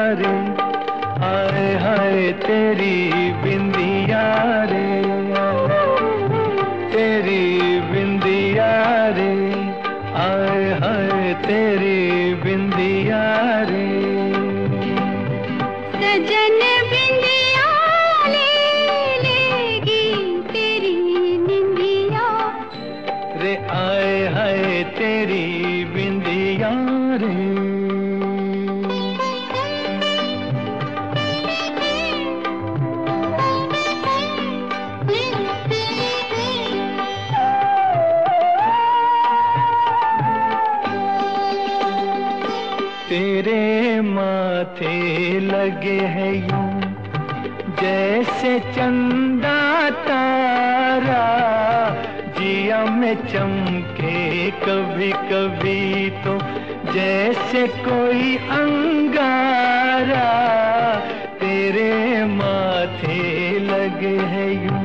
रे, आए हाय तेरी बिंदिया रे, तेरी बिंदिया रे, आए हाय तेरी बिंदिया रे। सजन बिंदिया ले लेगी तेरी निंदिया रे, आए हाय तेरी बिंदिया रे। तेरे माथे लगे हैं यूं जैसे चंदा तारा, जिया में चमके कभी कभी तो जैसे कोई अंगारा। तेरे माथे लगे हैं यूं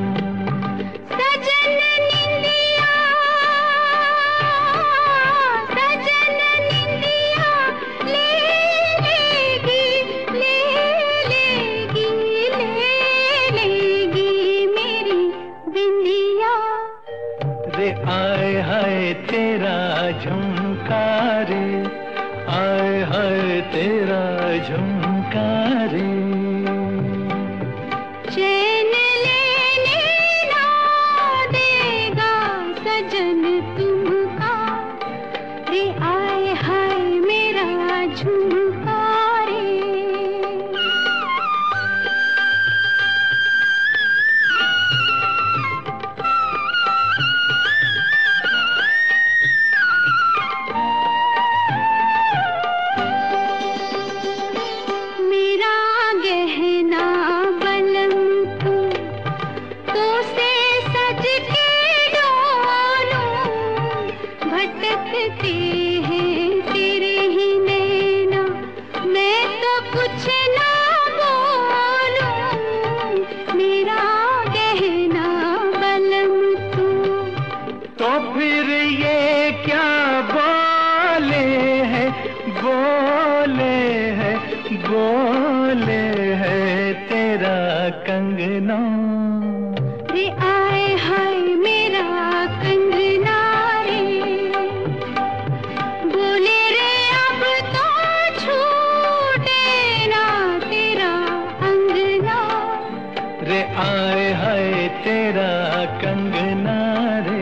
रे, आए हाय तेरा झुमका रे, आए हाय तेरा झुमका रे। चैन लेने ना देगा सजन तुमका रे, आए हाय मेरा झुमका रे। भटकते हैं तेरे ही नैना, मैं तो कुछ ना बोलूं, मेरा गहना बलम तू। तो फिर ये क्या बोले हैं, बोले हैं, बोले हैं तेरा कंगना रे, आए हाय मेरा कंगना रे। बोले रे अब तो छूटे ना तेरा अंगना रे, आए हाय तेरा कंगना रे।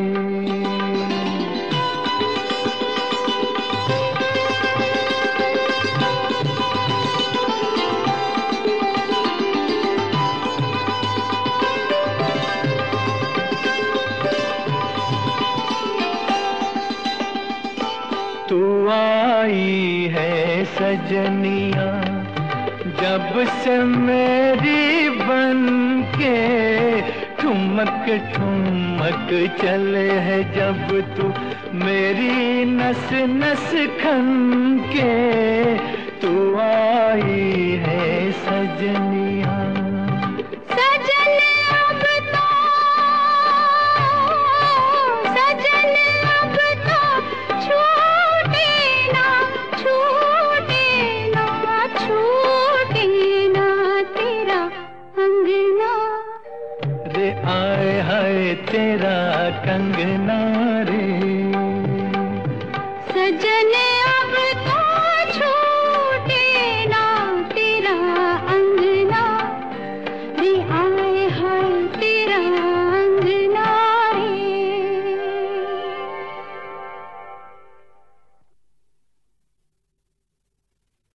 तू आई है सजनिया जब से मेरी बनके, ठुमक ठुमक चले है जब तू मेरी नस नस खन के। तू आई है सजनिया, सजन अब तो, सजन अब तो छूटे ना, छूटे ना, छूटे ना तेरा अंगना रे, आए हाय तेरा कंगना रे। सजन